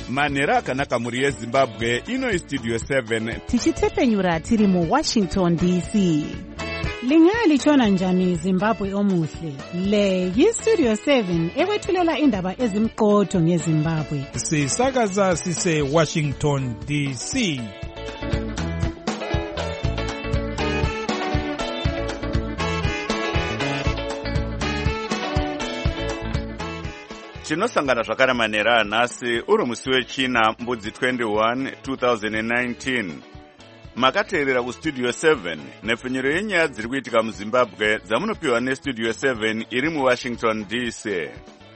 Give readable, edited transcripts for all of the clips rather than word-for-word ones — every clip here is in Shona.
manhero akanaka mhuri yezimbabwe. Ino Studio 7 tichitepfenyura tiri muWashington DC. Lingalitshona njani Zimbabwe omuhle? Le yiStudio 7 ekwethulela indaba ezimqotho ngeZimbabwe. Sisakaza sise Washington DC. Tinosangana zvakare manhero anhasi uri musi wechina mbudzi 21 2019. Makateerera kuStudio 7 nepfenyuro yenyaya dziri kuitika muZimbabwe dzamunopiwa neStudio 7 iri muWashington DC.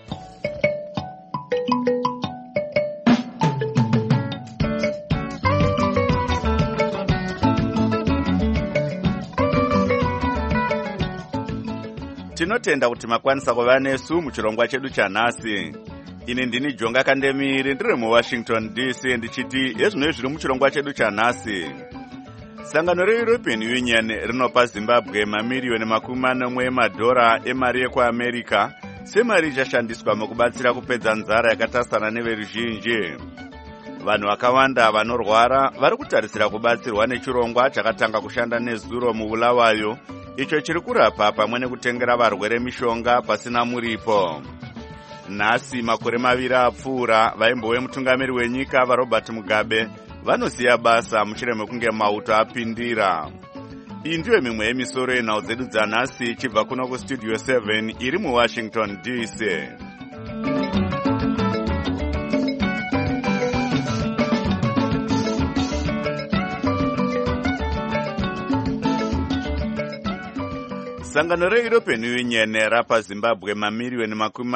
Tinotenda kuti makwanisa kuva nesu muchirongwa chedu chanhasi. Ini ndini Jonga Kandemiri ndiri muWashington DC ndichiti ezvino zviri muchirongwa chedu chanhasi. Sangano reEuropean Union rinopa Zimbabwe mamiliyoni $40 emari yekuAmerika semari ichashandiswa mukubatsira kupedza nzara yakatasana neveruzhinji. Vanhu vakawanda vanorwara vari kutarisira kubatsirwa nechirongwa chakatanga kushanda nezuro muBulawayo, icho chiri kurapa pamwe nekutengera varwere mishonga pasina muripo. Nhasi makore 2 apfuura, vaimbove mutungamiri wenyika vaRobert Mugabe vanosiya basa mushure mekunge mauto apindira. Iyi ndiyo mimwe yemisoro yenhau dzedu dzanhasi ichibva kuno kuStudio 7 iri muWashington DC. Sangano reEuropean Union rapa Zimbabwe mamiliyoni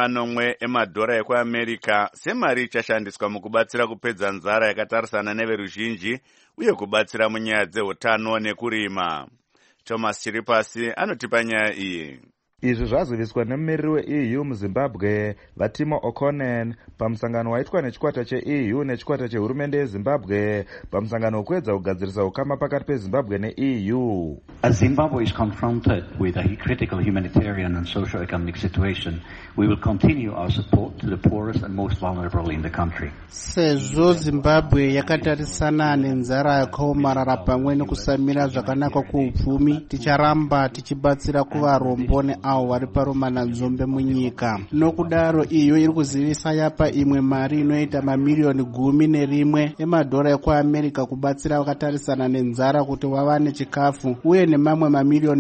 $40 ekuAmerika semari ichashandiswa mukubatsira kupedza nzara yakatarisana neveruzhinji uye kubatsira munyaya dzeutano nekurima. Thomas Chiripasi anotipa nyaya iyi. Izvi zvaziviswa nemumiriri weEU muZimbabwe Vatimo O'Connor pamusangano waitwa nechikwata cheEU nechikwata chehurumende yeZimbabwe pamusangano wekuedza kugadzirisa ukama pakati peZimbabwe neEU. As Zimbabwe is confronted with a critical humanitarian and socio-economic situation, we will continue our support to the poorest and most vulnerable in the country. Sezvo Zimbabwe yakatarisana nenzara yakaomarara pamwe nekusamira zvakanaka kuupfumi, ticharamba tichibatsira kuvarombo neavo vari paromana nzombe munyika. Nokudaro iyo iri kuzivisa yapa imwe mari inoita mamiliyoni $11 ekuAmerika kubatsira vakatarisana nenzara kuti vawane chikafu, uye nemamwe mamiliyoni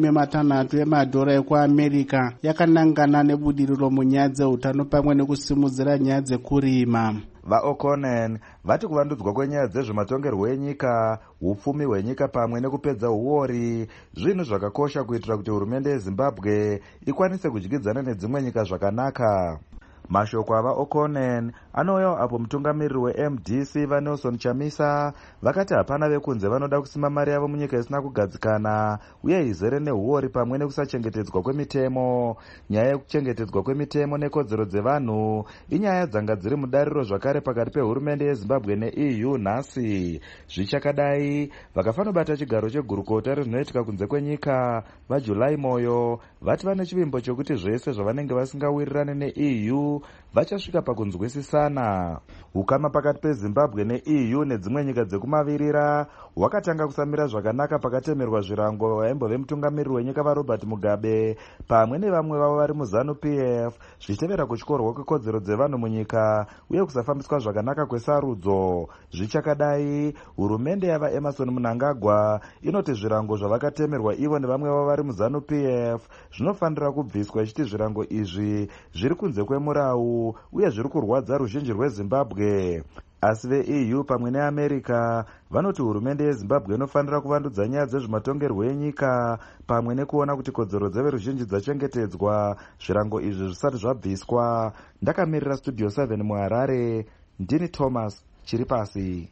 $60 ekuAmerika yakanangana nebudiriro munyaya dzeutano pamwe nekusimudzira nyaya dzekurima. VaO'Connor vati kuvandudzwa kwenyaya dzezvematongerwo enyika, upfumi hwenyika pamwe nekupedza uori zvinhu zvakakosha kuitira kuti hurumende yeZimbabwe ikwanise kudyidzana nedzimwe nyika zvakanaka. Mashoko avaO'Connor anouya apo mutungamiriri weMDC vaNelson Chamisa vakati hapana vekunze vanoda kusima mari yavo munyika isina kugadzikana uye izere neuori pamwe nekusachengetedzwa kwemitemo. Nyaya yekuchengetedzwa kwemitemo nekodzero dzevanhu inyaya dzanga dziri mudariro zvakare pakati pehurumende yeZimbabwe neEU nhasi. Zvichakadai vakafanobata chigaro chegurukota rezvinoitika kunze kwenyika vaJulai Moyo vati vane chivimbo chokuti zvese zvavanenge vasingawirirane neEU vachasvika pakunzwisisana. Ukama pakati peZimbabwe neEU nedzimwe nyika dzekumavirira hwakatanga kusamira zvakanaka pakatemerwa zvirango vaimbove mutungamiriri wenyika vaRobert Mugabe pamwe nevamwe vavo vari muZANU-PF zvichitevera kutyorwa kwekodzero dzevanhu munyika uye kusafambiswa zvakanaka kwesarudzo. Zvichakadai hurumende yavaEmerson Mnangagwa inoti zvirango zvavakatemerwa ivo nevamwe vavo vari muZANU-PF zvinofanira kubviswa, ichiti zvirango izvi zviri kunze kwemurau uye zviri kurwadza ruzhinji rweZimbabwe. Asi veEU pamwe neAmerika vanoti hurumende yeZimbabwe inofanira kuvandudza nyaya dzezvematongerwo enyika pamwe nekuona kuti kodzero dzeveruzhinji dzachengetedzwa, zvirango izvi zvisati zvabviswa. Ndakamirira Studio 7 muHarare, ndini Thomas Chiripasi.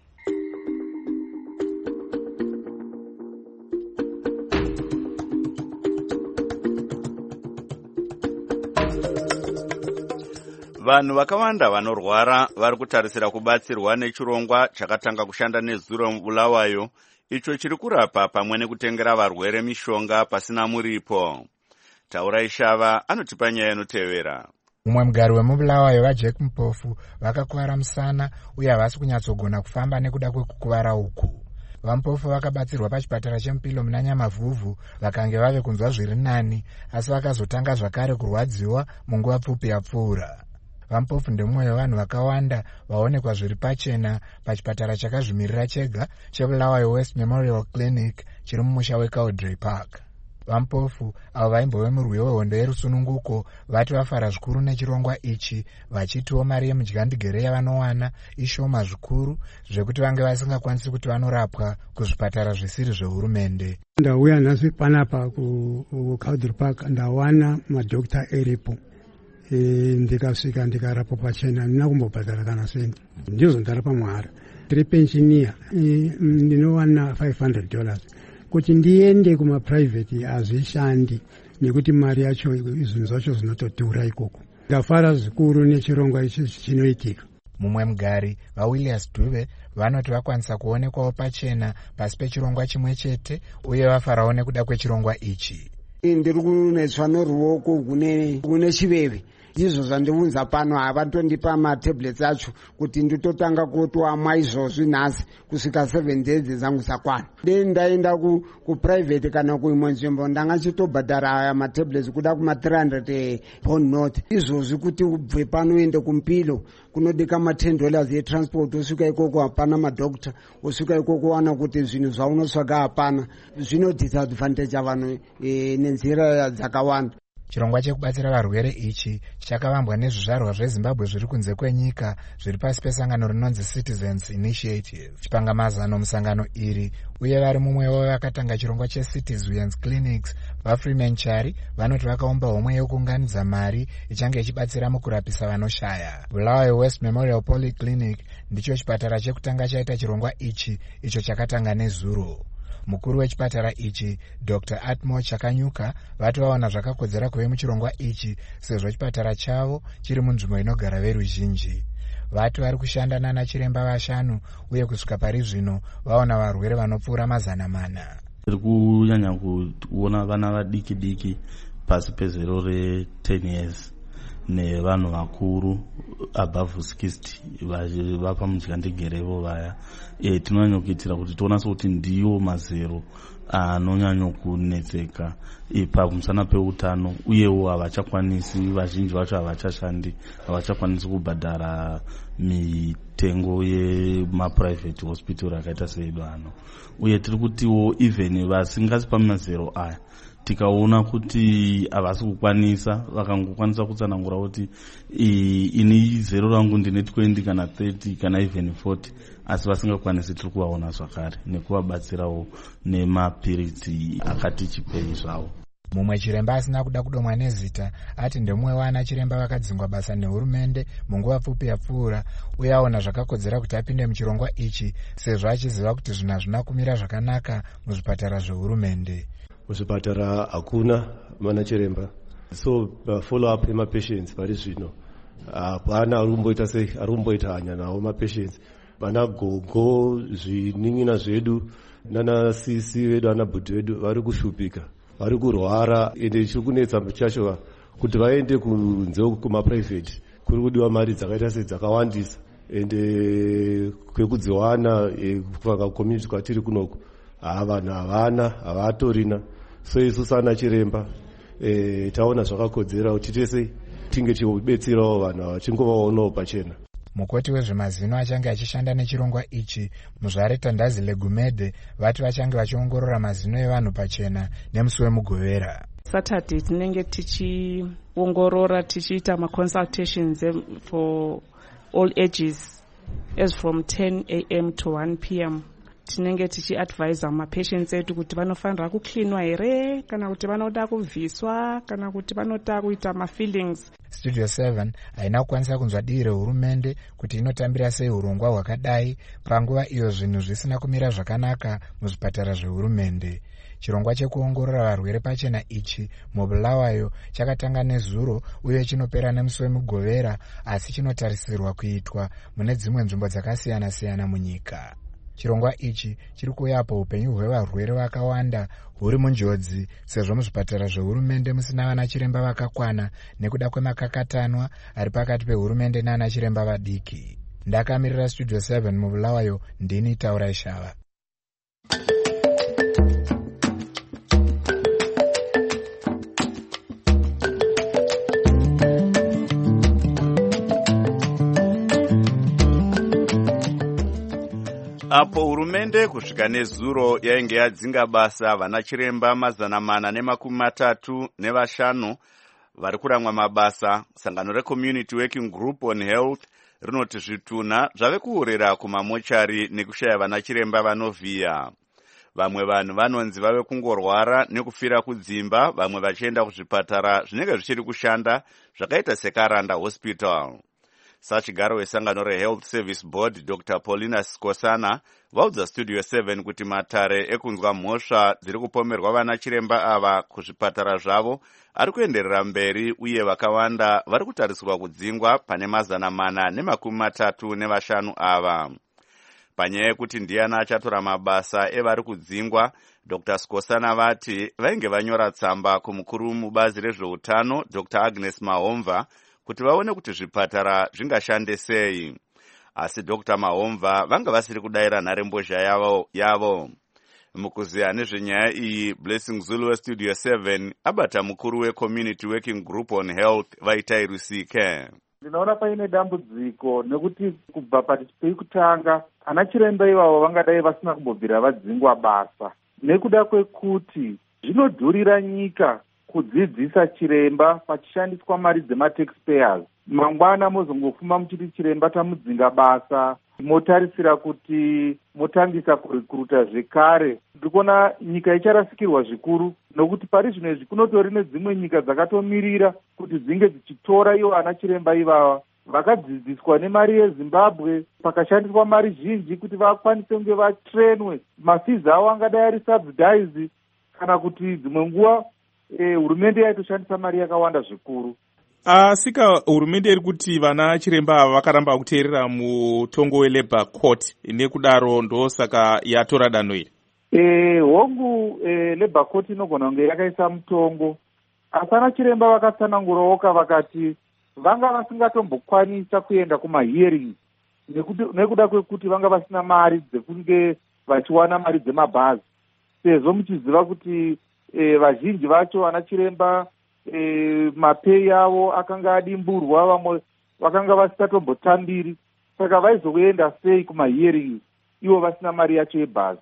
Vanhu vakawanda vanorwara vari kutarisira kubatsirwa nechirongwa chakatanga kushanda nezuro muBulawayo, icho chiri kurapa pamwe nekutengera varwere mishonga pasina muripo. Taurai Shava anotipa nyaya inotevera. Mumwe mugari wemubulawayo vaJack Mpofu vakakuvara musana uye havasi kunyatsogona kufamba nekuda kwekukuvara uku. VaMpofu vakabatsirwa pachipatara cheMupilo muna Nyamavhuvhu vakange vave kunzwa zviri nani, asi vakazotanga zvakare kurwadziwa munguva pfupi yapfuura. VaMpofu ndemumwe wevanhu vakawanda vaonekwa zviri pachena pachipatara chakazvimirira chega cheBulawayo West Memorial Clinic chiri mumusha weCowdray Park. VaMpofu avo vaimbove murwi wehondo yerusununguko vati vafara zvikuru nechirongwa ichi, vachitiwo mari yemudyandigere yavanowana ishoma zvikuru zvekuti vange vasingakwanisi kuti vanorapwa kuzvipatara zvisiri zvehurumende. Ndauya nhasi panapa kuCowdray Park ndawana madhokta eripo, ndikasvika ndikarapwa pachena, ndina kumbobhadhara kana senti, ndizvo ndarapa mahara. Ndiri penshiniya, ndinowana $500. Kuti ndiende kumaprivate hazvishandi nekuti mari yacho zvinhu zvacho zvinotodhura ikoko. Ndafara zvikuru nechirongwa ichi chinoitika. Mumwe mugari vaWilliams Dube vanoti vakwanisa kuonekwawo pachena pasi pechirongwa chimwe chete uye vafarawo nekuda kwechirongwa ichi. Ndiri kunetswa noruoko kune chiveve. Izvo zvandiunza pano havatondipa matablets acho kuti nditotanga kutoamwa izvozvi nhasi kusvika 7 days dzangu dzakwana. Ndaenda kuprivate kana kuimwe nzvimbo ndanga chitobhadhara aya matablets kuda kuma 300 pound note. Izvozvi kuti ubve pano uende kuMupilo kunodika $10 yetransport, usvika ikoko hapana madhokta, usvika ikoko wana kuti zvinhu zvaunotsvaga hapana. Zvino disadvantage avanhu nenzira dzakawanda. Chirongwa chekubatsira varwere ichi chakavambwa nezvizvarwa zveZimbabwe zviri kunze kwenyika zviri pasi pesangano rinonzi Citizens Initiative. Chipangamazano musangano iri uye vari mumwe wavo vakatanga chirongwa cheCitizens Clinics vaFreeman Chari vanoti vakaumba homwe yokuunganidza mari ichange ichibatsira mukurapisa vanoshaya. Bulawayo West Memorial Polyclinic ndicho chipatara chekutanga chaita chirongwa ichi, icho chakatanga nezuro. Mukuru wechipatara ichi Dr. Atmo Chakanyuka vati vaona zvakakodzera kuve muchirongwa ichi sezvo chipatara chavo chiri munzvimbo inogara veruzhinji. Vati vari kushanda nana chiremba 5 uye kusvika pari zvino vaona varwere vanopfuura 400. Tiri kunyanya kuona vana vadiki diki pasi pezero re10 years nevanhu vakuru above 60 vapa mudyandigerevo vaya. Tinonyanya kuitira kuti tionase kuti ndiwo mazero anonyanya kunetseka pamusana peutano, uyewo havachakwanisi, vazhinji vacho havachashandi, havachakwanisi kubhadhara mitengo yemaprivate hospital akaita seedu ano. Uye tiri kutiwo even vasingasipa mazero aya tikaona kuti havasi kukwanisa, vakangokwanisa kutsanangura kuti ini zero rangu ndine 20 kana 30 kana even 40, asi vasingakwanisi tiri kuvaona zvakare nekuvabatsirawo nemapiritsi akati chipei zvavo. Mumwe chiremba asina kuda kudomwa nezita ati ndemumwe wana chiremba vakadzingwa basa nehurumende munguva pfupi yapfuura uye aona zvakakodzera kuti apinde muchirongwa ichi sezvo achiziva kuti zvinhu hazvina kumira zvakanaka muzvipatara zvehurumende. Muzvipatara hakuna mana chiremba, so follow up yemapatients vari zvino hapana arumboita sei, arumboita hanya nawo mapatients. Vana gogo, zvining'ina zvedu nana sisi vedu, ana bhudhi vedu vari kushupika, vari kurwara, ende chiri kunetsa chacho kuti vaende kunze kumaprivate kuri kudiwa mari dzakaita sedzakawandisa, ende kwekudziwana community kwatiri kunoko vanhu havana, havatorina. So isusu ana chiremba taona zvakakodzera kuti tese tinge tichibetserawo vanhu vachingovaonawo pachena. Mukoti wezvemazino achange achishanda nechirongwa ichi muzvare Tandazi Legumede vati vachange vachiongorora mazino evanhu pachena nemusi wemugovera. Saturday tinenge tichiongorora tichiita maconsultations for all ages as from 10 a.m. to 1 p.m. Tinenge tichiadvisa mapatients edu kuti vanofanira kuklinwa here kana kuti vanoda kubviswa kana kuti vanoda kuita mafillings. Studio 7 haina kukwanisa kunzwa dii rehurumende kuti inotambira sei urongwa hwakadai panguva iyo zvinhu zvisina kumira zvakanaka muzvipatara zvehurumende. Chirongwa chekuongorora varwere pachena ichi muBulawayo chakatanga nezuro uye chinopera nemusi wemugovera, asi chinotarisirwa kuitwa mune dzimwe nzvimbo dzakasiyana siyana munyika. chirongwa ichi chiri kuuyapo upenyu hwevarwere vakawanda huri munjodzi sezvo muzvipatara zvehurumende musina vana chiremba vakakwana nekuda kwemakakatanwa ari pakati pehurumende nana chiremba vadiki. Ndakamirira Studio 7 mubulawayo, ndini Taurai Shava. Apo hurumende kusvika nezuro yainge yadzinga basa vana chiremba 435 vari kuramwa mabasa, sangano reCommunity Working Group on Health rinoti zvituna zvave kuurira kumamochari nekushaya vana chiremba vanovhiya. Vamwe vanhu vanonzi vave kungorwara nekufira kudzimba, vamwe vachienda kuzvipatara zvinenge zvichiri kushanda zvakaita seKaranda Hospital. Sachigaro wesangano reHealth Service Board Dr. Paulina Skosana vaudza Studio 7 kuti matare ekunzwa mhosva dziri kupomerwa vana chiremba ava kuzvipatara zvavo ari kuenderera mberi, uye vakawanda vari kutarisirwa kudzingwa pane 435 ava. Panyaya yekuti ndiani achatora mabasa evari kudzingwa, Dr. Skosana vati vainge vanyora tsamba kumukuru mubazi rezveutano Dr. Agnes Mahomva kuti vaone kuti zvipatara zvingashande sei. Asi Dr. Mahomva vanga vasiri kudayira nharembozha yavo. Mukuziya nezvenyaya iyi, Blessing Zulu weStudio 7 abata mukuru weCommunity Working Group on Health Vaitai Rusike. Ndinoona paine dambudziko nekuti kubva pekutanga ana chiremba ivavo vangadai vasina kumbobvira vadzingwa basa, nekuda kwekuti zvinodhurira nyika kudzidzisa chiremba pachishandiswa mari dzemataxpayers. Mangwana mozongofuma muchiti chiremba tamudzinga basa, motarisira kuti motangisa kurikuruta zvekare. Ndikuona nyika icharasikirwa zvikuru, nokuti pari zvino izvi kunotori nedzimwe nyika dzakatomirira kuti dzinge dzichitora ivo ana chiremba ivava vakadzidziswa nemari yeZimbabwe, pakashandiswa mari zhinji kuti vakwanise kunge vatrenwe. Mafees avo angadai ari subsidize, kana kuti dzimwe nguva hurumende yaitoshandisa mari yakawanda zvikuru. Asika hurumende iri kuti vana chiremba ava vakaramba kuteerera mutongo weLabour Court, nekudaro ndosaka yatora danho iri. Hongu Labour Court inogona kunge yakaisa mutongo, asi ana chiremba vakatsanangurawo vakati vanga vasingatombokwanisa kuenda kumahearing nekuda kwekuti vanga vasina mari dzekunge vachiwana mari dzemabhazi, sezvo muchiziva kuti vazhinji vacho ana chiremba mapei avo akanga adimburwa, vamwe vakanga vasingatombotambiri, saka vaizoenda sei kumahearing ivo vasina mari yacho yebhazi.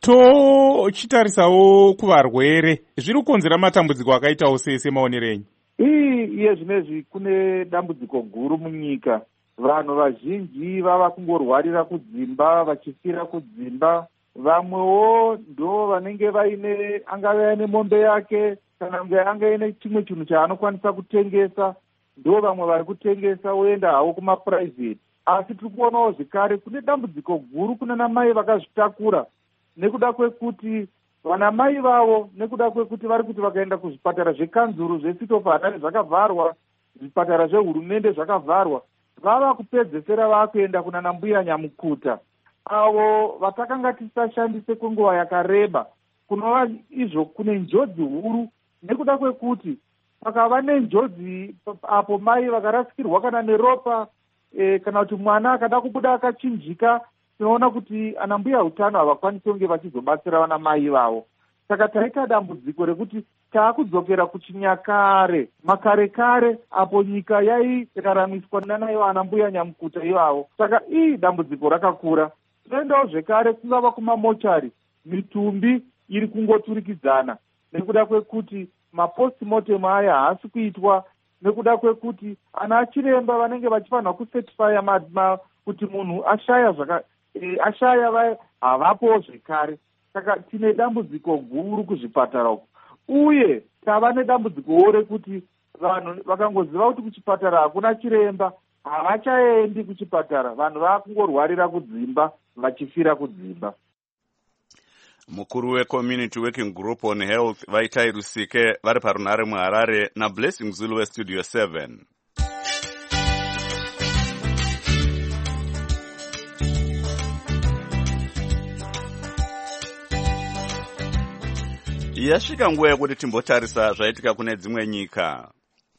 Tochitarisawo kuvarwere, zviri kukonzera matambudziko akaitawo semaonero enyu? Iye zvinezvi kune dambudziko guru munyika. Vanhu vazhinji vava kungorwarira kudzimba, vachifira kudzimba. Vamwewo ndo vanenge vaine, angave aine mombe yake kana anga aine chimwe chinhu chaanokwanisa kutengesa, ndo vamwe vari kutengesa woenda havo kumapuraivheti. Asi tiri kuonawo zvekare kune dambudziko guru kunana mai vakazvitakura, nekuda kwekuti vana mai vavo, nekuda kwekuti vari kuti vakaenda kuzvipatara zvekanzuru zvesitofanari zvakavharwa, zvipatara zvehurumende zvakavharwa, vava kupedzesera vakuenda kunana mbuya nyamukuta, avo vatakanga tisashandise kwenguva yakareba. Kunova izvo kune njodzi huru, nekuda kwekuti pakava nenjodzi apo mai vakarasikirwa kana neropa, kana kuti mwana akada kubuda akachinjika, tinoona kuti ana mbuya utano havakwanisi kunge vachizobatsira vana mai vavo. Saka taita dambudziko rekuti taakudzokera kuchinyakare, makare apo nyika yairaramiswa nanaivo ana mbuya nyamukuta ivavo. Saka dambudziko rakakura. Tinoendawo zvekare kungava kumamochari, mitumbi iri kungoturikidzana, nekuda kwekuti mapostmortem aya haasi kuitwa, nekuda kwekuti ana chiremba vanenge vachifanira kusetifaya kuti munhu ashaya havapo zvekare. Saka tine dambudziko guru kuzvipatara uku, uye tava nedambudzikowo rekuti vanhu vakangoziva kuti kuchipatara hakuna chiremba havachaendi kuchipatara, vanhu vakungorwarira kudzimba vachifira kudzimba. Mukuru weCommunity Working Group on Health Vaitai Rusike vari parunhare muHarare naBlessing Zulu weStudio 7. Yasvika nguva yekuti timbotarisa zvaitika kune dzimwe nyika.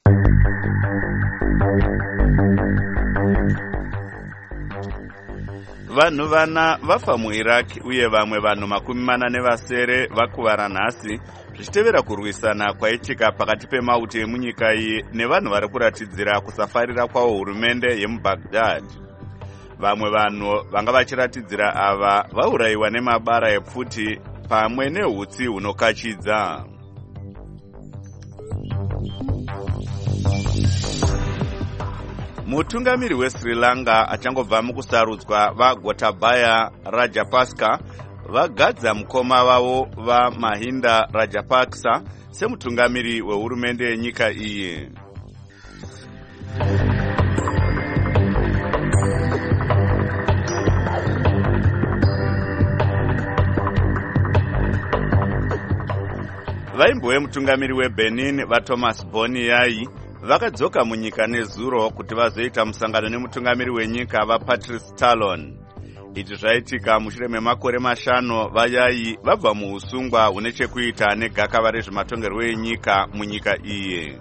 Vanhu vana vafa muIraq uye vamwe vanhu 40 vakuvara nhasi zvichitevera kurwisana kwaitika pakati pemauto emunyika iyi nevanhu vari kuratidzira kusafarira kwavo hurumende yemuBaghdad. Vamwe vanhu vanga vachiratidzira ava vaurayiwa nemabara epfuti pamwe nehutsi hunokachidza. Mutungamiri weSri Lanka achangobva mukusarudzwa vaGotabaya Rajapaksa vagadza mukoma wavo vaMahinda Rajapaksa semutungamiri wehurumende yenyika iyi. Vaimbowe mutungamiri weBenin vaThomas Boniai vakadzoka munyika nezuro kuti vazoita musangano nemutungamiri wenyika vaPatrice Talon. Izvi zvaitika mushure memakore 5 vayai vabva muusungwa hune chekuita negakava rezvematongerwo enyika munyika iyi.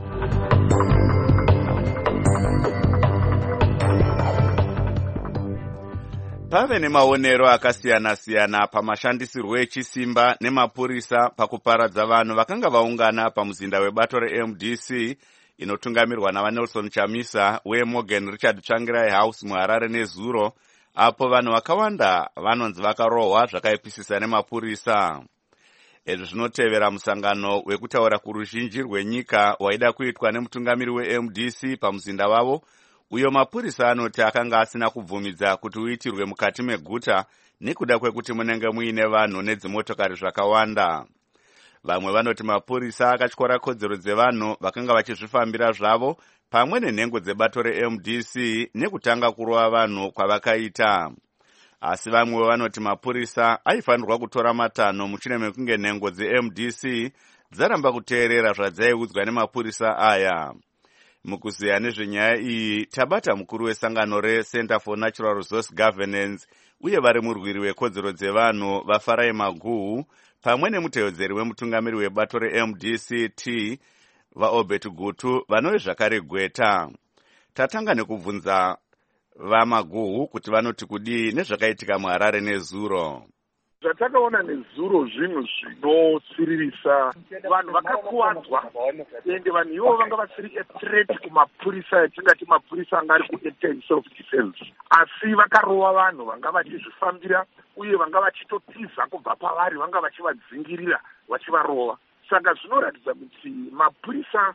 Pave nemaonero akasiyana-siyana pamashandisirwo echisimba nemapurisa pakuparadza vanhu vakanga vaungana pamuzinda webato reMDC inotungamirwa navaNelson Chamisa weMorgan Richard Tsvangirai House muHarare nezuro, apo vanhu vakawanda vanonzi vakarohwa zvakaipisisa nemapurisa. Izvi zvinotevera musangano wekutaura kuruzhinji rwenyika waida kuitwa nemutungamiri weMDC pamuzinda wavo, uyo mapurisa anoti akanga asina kubvumidza kuti uitirwe mukati meguta nekuda kwekuti munenge muine vanhu nedzimotokari zvakawanda. Vamwe vanoti mapurisa akatyora kodzero dzevanhu vakanga vachizvifambira zvavo pamwe nenhengo dzebato reMDC nekutanga kurova vanhu kwavakaita. Asi vamwe vanoti mapurisa aifanirwa kutora matanho mushure mekunge nhengo dzeMDC dzaramba kuteerera zvadzaiudzwa nemapurisa aya. Mukuziya nezvenyaya iyi tabata mukuru wesangano reCenter for Natural Resource Governance uye vari murwiri wekodzero dzevanhu vaFarai Maguhu pamwe nemutevedzeri wemutungamiri webato reMDC vaObert Gutu vanove zvakare Gweta. Tatanga nekubvunza vaMaguhu kuti vanoti kudii nezvakaitika muHarare nezuro. Zvatakaona nezuro zvinhu zvinosiririsa, vanhu vakakuwadzwa ende vanhu ivo vanga vasiri threat kumapurisa yatingati mapurisa anga ari kuita self defense, asi vakarova vanhu vanga vachizvifambira uye vanga vachitotiza kubva pavari, vanga vachivadzingirira vachivarova. Saka zvinoratidza kuti mapurisa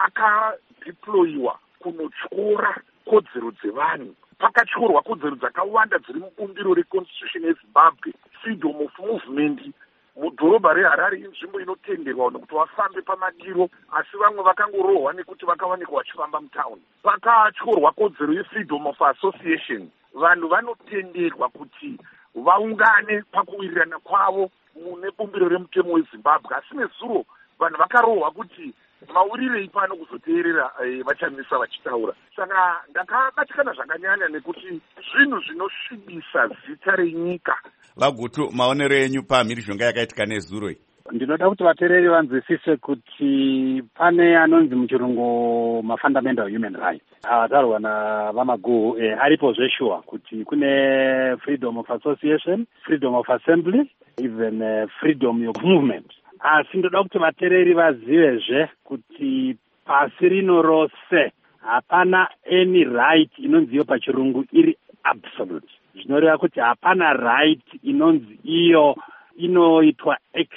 akadeployiwa kunotyora kodzero dzevanhu. Pakatyorwa kodzero dzakawanda dziri mubumbiro reconstitution yeZimbabwe. Freedom of movement mudhorobha reHarare inzvimbo inotenderwa kuti vafambe pamadiro, asi vamwe vakangorohwa nekuti vakawanikwa vachifamba mutauni. Pakatyorwa kodzero yefreedom of association, vanhu vanotenderwa kuti vaungane pakuwirirana kwavo mune bumbiro remutemo weZimbabwe, asi nezuro vanhu vakarohwa kuti maurirei pano kuzoteerera vachamisa vachitaura. Saka ndakabatikana zvakanyanya nekuti zvinhu zvinosvibisa zita renyika. Vagutu, maonero enyu pamhirizhonga yakaitika nezuro iyi? Ndinoda kuti vateereri vanzwisise kuti pane anonzi muchirungu mafundamental human rights ataurwa navaMaguhu aripo zveshuwa kuti kune freedom of association, freedom of assembly, even freedom of movement. Asi ndoda kuti vateereri vazivezve kuti pasi rino rose hapana any right inonzi iyo pachirungu iri absolute. Zvinoreva kuti hapana right inonzi iyo inoitwa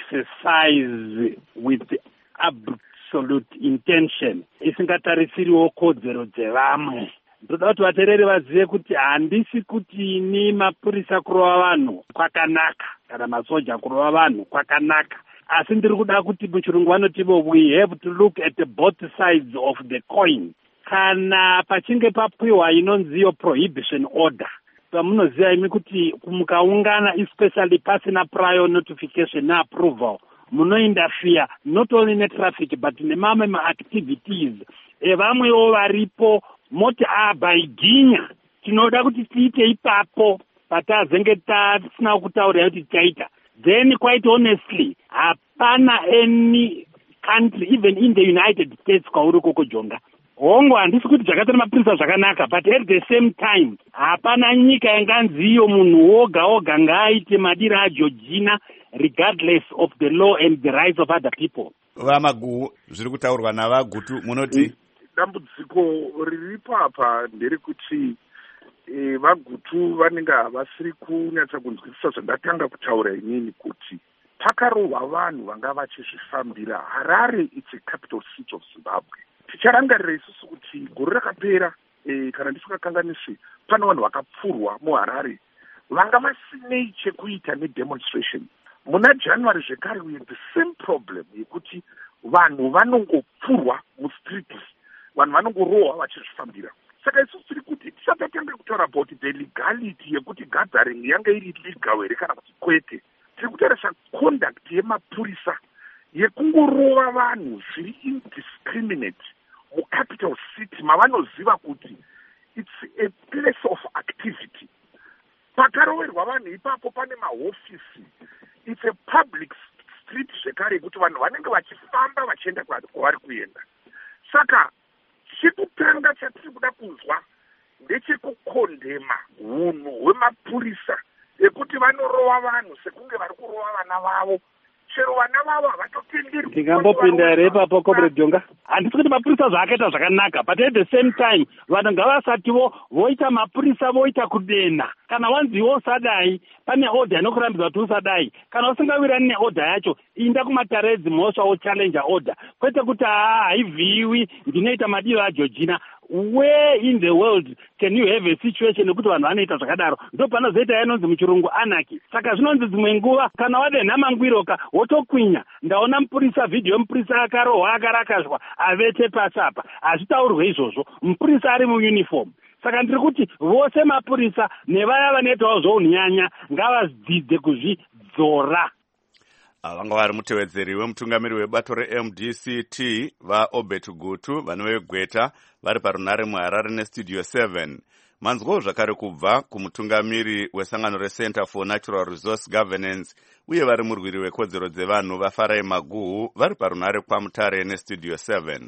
exercise with absolute intention, isingatarisiriwo kodzero dzevamwe. Ndoda kuti vateereri vazive kuti handisi kuti ni mapurisa kurova vanhu kwakanaka kana masoja kurova vanhu kwakanaka, asi ndiri kuda kuti muchirungu vanotivo we have to look at both sides of the coin. Kana pachinge papiwa inonziyo prohibition order, pamunoziva imi kuti mukaungana especially pasina prior notification na-approval, munointerfere not only netraffic but nemamwe maactivities evamwewo varipo. Moti baiginya tinoda kuti tiite ipapo patazenge tasina kutaura kuti tichaita then quite honestly hapana any country even in the United States kwauri koko jonga. Hongo handisi kuti zvakatora mapurisa zvakanaka, but at the same time hapana nyika yanganziyo munhu woga ngaaite madiro aJeorgina regardless of the law and the rights of other people. Vamagu zviri kutaurwa navagutu munoti dambudziko riri papa nderekuti vagutu vanenge havasiri kunyatsa kunzwisisa zvandatanga kutaura inini kuti pakarohwa vanhu vanga vachizvifambira. Harare it's a capital city of Zimbabwe. Ticharangarira isusu kuti gore rakapera kana ndisingakanganisi pane vanhu vakapfurwa muHarare vanga vasinei chekuita nedemonstration. Muna January zvekare we had the same problem yekuti vanhu vanongopfurwa mustreets, vanhu vanongorohwa vachizvifambira. Saka isusu tiri kuti tisatanga kutaura about the legality yekuti gathering yanga iri legal here kana kuti kwete. Tiri kutarisa conduct yemapurisa yekungorova vanhu zviri indiscriminate mucapital city mavanoziva kuti it's a place of activity. Pakaroverwa vanhu ipapo pane mahofisi. It's a public street zvekare kuti vanhu vanenge vachifamba vachienda kwavari kuenda. Saka chekutanga chatiri kuda kunzwa ndechekukondema hunhu hwemapurisa ekuti vanorova vanhu sekunge vari kurova vana vavo. Chero vana vavo havatotenderwi. Ndingambopinda here ipapo Comrade Jonga. Handisi kuti mapurisa zvaakaita zvakanaka, but at the same time vanhu ngavasatiwo voita mapurisa voita kudena. Kana wanziwo usadai pane order inokurambidza kuti usadai. Kana usingawirirani neorder yacho inda kumataredzi mhosva wochallenge order. Kwete kuti haivhiyiwi ndinoita madiro aJeorgina. Where in the world can you have a situation yekuti vanhu vanoita zvakadaro? Ndo panozoita yanonzi muchirungu anarchy. Saka zvinonzi dzimwe nguva kana wadenha mangwiroka wotokwinya. Ndaona mupurisa video mupurisa akarohwa akarakazwa avete pasi apa. Hazvitaurwe izvozvo. Mupurisa ari muuniform. Saka ndiri kuti vose mapurisa nevaya vanoitawo zvounyanya ngavadzidze kuzvidzora. Vanga vari mutevedzeri wemutungamiri webato reMDCT vaObert Gutu vanovegweta vari parunare muHarare nestudio 7. Manzwawo zvakare kubva kumutungamiri wesangano reCenter for Natural Resource Governance uye vari murwiri wekodzero dzevanhu vaFarai Maguhu vari parunare kwaMutare nestudio 7.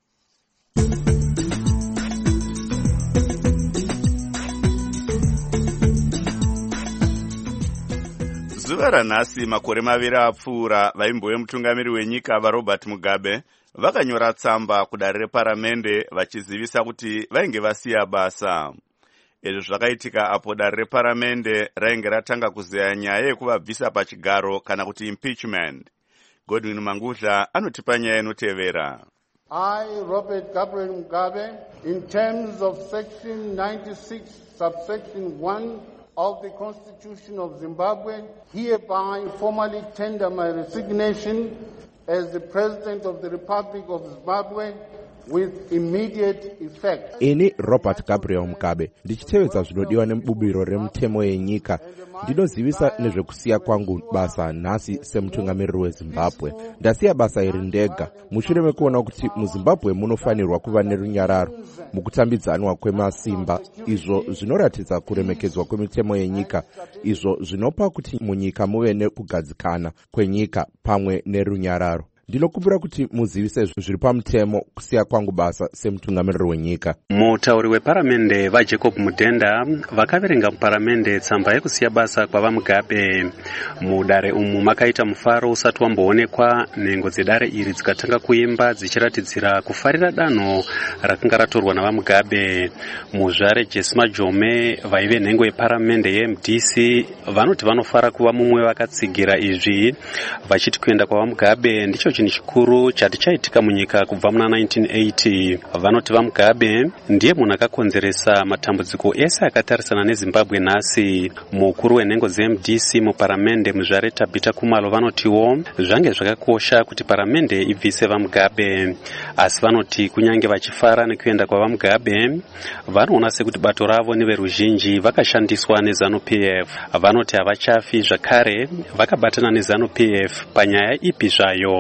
Zuva ranhasi makore maviri apfuura vaimbo vemutungamiri wenyika vaRobert Mugabe vakanyora tsamba kudare reparamende vachizivisa kuti vainge vasiya basa. Izvi zvakaitika apo dare reparamende rainge ratanga kuzeya nyaya yekuvabvisa pachigaro kana kuti impeachment. Godwin Mangudla anotipa nyaya inotevera. I, Robert Gabriel Mugabe, in terms of section 96 subsection 1 of the Constitution of Zimbabwe, hereby formally tender my resignation as the President of the Republic of Zimbabwe with immediate effect. Ini Robert Gabriel Mugabe ndichitevedza zvinodiwa nemububiro remutemo yenyika ndinozivisa nezvekusiya kwangu basa nhasi semutungamiriri weZimbabwe. Ndasiya basa iri ndega mushure mekuona kuti muZimbabwe munofanirwa kuva nerunyararo mukutambidzanwa kwemasimba, izvo zvinoratidza kuremekedzwa kwemitemo yenyika, izvo zvinopa kuti munyika muve nekugadzikana kwenyika pamwe nerunyararo. Ndinokumbira kuti muzivise zviri pamutemo kusiya kwangu basa semutungamiriri wenyika. Mutauri weparamende vaJacob Mudenda vakaverenga muparamende tsamba yekusiya basa kwavaMugabe. Mudare umu makaita mufaro usati wamboonekwa, nhengo dzedare iri dzikatanga kuimba dzichiratidzira kufarira danho rakanga ratorwa navaMugabe. Muzvare Jesima Jome vaive nhengo yeparamende yeMDC vanoti vanofara kuva mumwe vakatsigira izvi, vachiti kuenda kwavaMugabe ndicho chinhu chikuru chati chaitika munyika kubva muna 1980. Vanoti vaMugabe ndiye munhu akakonzeresa matambudziko ese akatarisana neZimbabwe nhasi. Mukuru wenhengo dzeMDC muparamende muzvare Tabita Kumalo vanotiwo zvange zvakakosha kuti paramende ibvise vaMugabe, asi vanoti kunyange vachifara nekuenda kwavaMugabe vanoona sekuti bato ravo neveruzhinji vakashandiswa neZANU-PF. Vanoti havachafi zvakare vakabatana neZANU-PF panyaya ipi zvayo.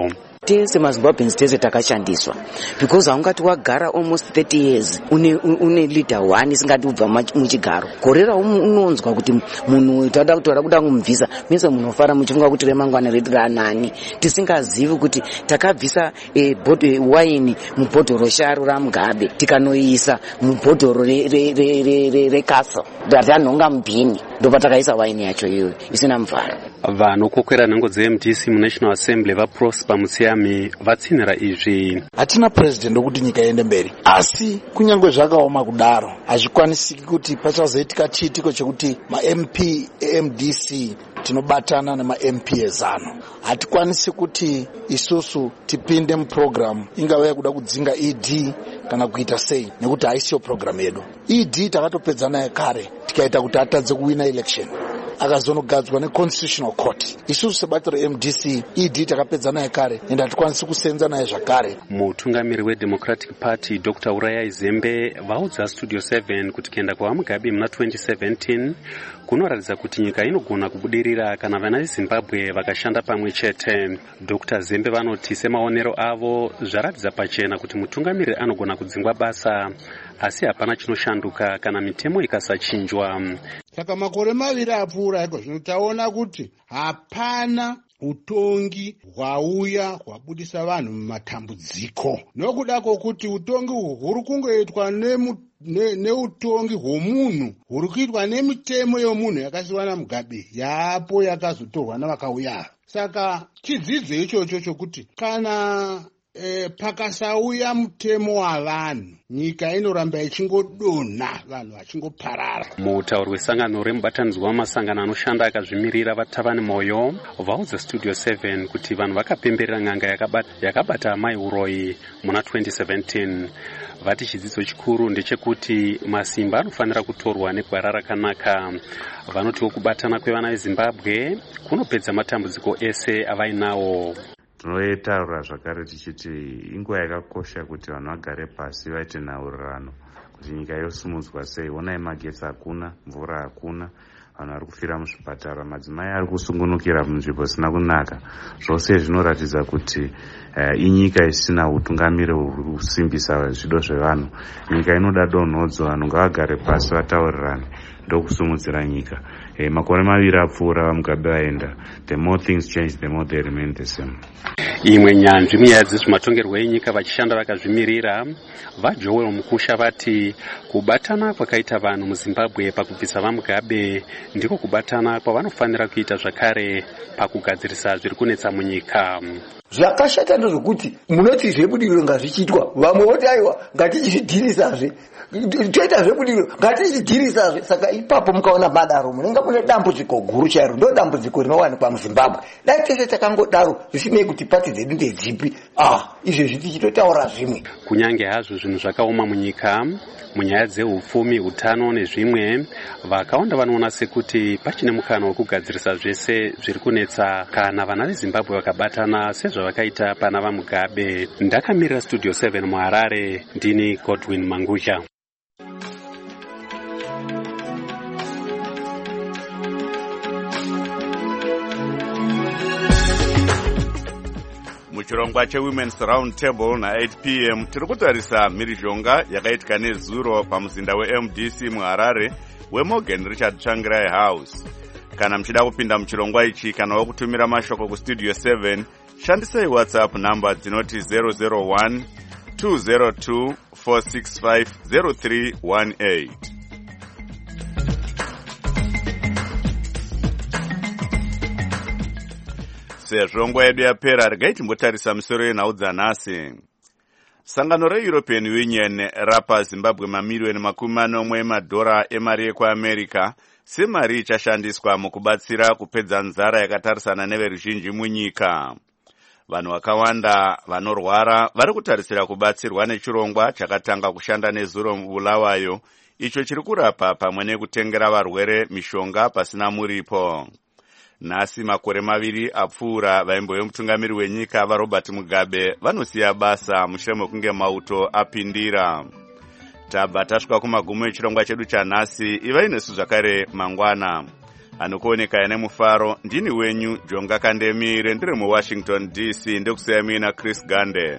tese mazimbabweans tese takashandiswa, because haungati wagara almost 30 years une leader one isingati ubva muchigaro. Gorera unonzwa kuti munhu tada kutora kuda kumubvisa, mise munofara muchifunga kuti remangwana redu ranani, tisingazivi kuti takabvisa waini mubhodhoro sharu raMugabe tikanoisa mubhodhoro rekasa ratanhonga mubhini, ndopatakaisa waini yacho iyoyo isina muvharo. Vanokokwera nhengo dzeMDC muNational Assembly vaProsper Mutsiami vatsinhira izvi. Hatina president wokuti nyika iende mberi, asi kunyange zvakaoma kudaro hazvikwanisiki kuti pachazoitika chiitiko chekuti ma-MP eMDC tinobatana nema-MP ezano. Hatikwanisi kuti isusu tipinde muprogramu ingava kuda kudzinga ED kana kuita sei, nekuti haisiyo program yedu. ED takatopedza naye kare tikaita kuti atadze kuwina election akazonogadzwa neConstitutional Court. Isusu sebatiro MDC ED takapedza naye kare ende hatikwanisi kusenza naye zvakare. Mutungamiri weDemocratic Party Dr. Uraya Izembe vaudza Studio 7 kuti kuenda kwaMugabe muna 2017 kunoratidza kuti nyika inogona kubudirira kana vana veZimbabwe vakashanda pamwe chete. Dr. Zembe vanoti semaonero avo zvaratidza pachena kuti mutungamiri anogona kudzingwa basa, asi hapana chinoshanduka kana mitemo ikasachinjwa. Saka makore maviri apfuura iko zvino taona kuti hapana utongi hwauya hwabudisa vanhu mumatambudziko, nokuda kwokuti utongi huri kungoitwa neutongi hwomunhu huri kuitwa nemitemo yomunhu yakasiwa naMugabe yapo yakazotorwa navakauya. Saka chidzidzo ichocho chokuti kana pakasauya mutemo wavanhu nyika inoramba ichingodonha, vanhu vachingoparara. Mutauri wesangano remubatanidzwa wamasangano anoshanda akazvimirira vaTavani Moyo vaudza Studio 7 kuti vanhu vakapemberera n'anga yakabata mai uroyi muna 2017. Vati chidzidzo chikuru ndechekuti masimba anofanira kutorwa negwara rakanaka. Vanotiwo kubatana kwevana veZimbabwe kunopedza matambudziko ese avainawo. Tinotaura zvakare tichiti inguva yakakosha kuti vanhu vagare pasi vaite nhaurirano kuti nyika yosimudzwa sei. Onai magetsi hakuna, mvura hakuna, vanhu vari kufira muzvipatara, madzimai ari kusungunukira munzvimbo zisina kunaka. Zvose zvinoratidza kuti inyika isina utungamiri huri kusimbisa zvido zvevanhu. Nyika inoda donhodzo, vanhu ngavagare pasi vataurirane ndokusimudzira nyika. Makore maviri apfuura vaMugabe vaenda, the more things change the more they remain the same. Imwe nyanzvi munyaya dzezvematongerwo enyika vachishanda vakazvimirira vaJoel Mukusha vati kubatana kwakaita vanhu muZimbabwe pakubvisa vaMugabe ndiko kubatana kwavanofanira kuita zvakare pakugadzirisa zviri kunetsa munyika. Zvakashata ndezvokuti munoti zvebudiriro ngazvichitwa, vamwe voti aiwa ngatichizvidhirisazve, toita zvebudiriro ngatichidhirisazve. Saka ipapo mukaona madaro munenge mune dambudziko guru chairo, ndo dambudziko rinowanikwa muZimbabwe. Dai tese takangodaro zvisinei kuti pati dzedu ndedzipi, izvezvi tichitotaura zvimwe. Kunyange hazvo zvinhu zvakaoma munyika munyaya dzeupfumi, utano nezvimwe, vakawanda vanoona sekuti pachine mukana wekugadzirisa zvese zviri kunetsa kana vana veZimbabwe vakabatana sezvavakaita pana vaMugabe. Ndakamirira Studio 7 muHarare, ndini Godwin Mangusha. Muchirongwa cheWomen's Round Table na 8 p.m. tiri kutarisa mhirizhonga yakaitika nezuro pamuzinda weMDC muHarare weMorgan Richard Tsvangirai House. Kana muchida kupinda muchirongwa ichi kana wakutumira mashoko kuStudio 7, shandisai WhatsApp number dzinoti 001 202 465 0318. Sezvo nguva yedu yapera, regai timbotarisa misoro yenhau dzanhasi. Sangano reEuropean Union rapa Zimbabwe mamiliyoni $40 emari yekuAmerica semari ichashandiswa mukubatsira kupedza nzara yakatarisana neveruzhinji munyika. Vanhu vakawanda vanorwara vari kutarisira kubatsirwa nechirongwa chakatanga kushanda nezuro muBulawayo, icho chiri kurapa pamwe nekutengera varwere mishonga pasina muripo. Nhasi makore maviri apfuura, vaimbo vemutungamiri wenyika vaRobert Mugabe vanosiya basa mushure mekunge mauto apindira. Tabva tasvika kumagumo echirongwa chedu chanhasi. Ivai nesu zvakare mangwana. anokuoneka nemufaro. Ndini wenyu Jonga Kandemire, ndiri muWashington DC, ndikusiya mina Chris Gande.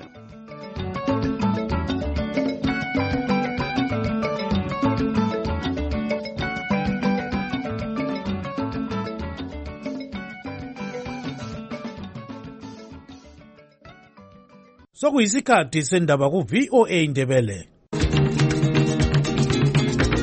Sokuyisikhathi sendaba ku VOA Ndebele.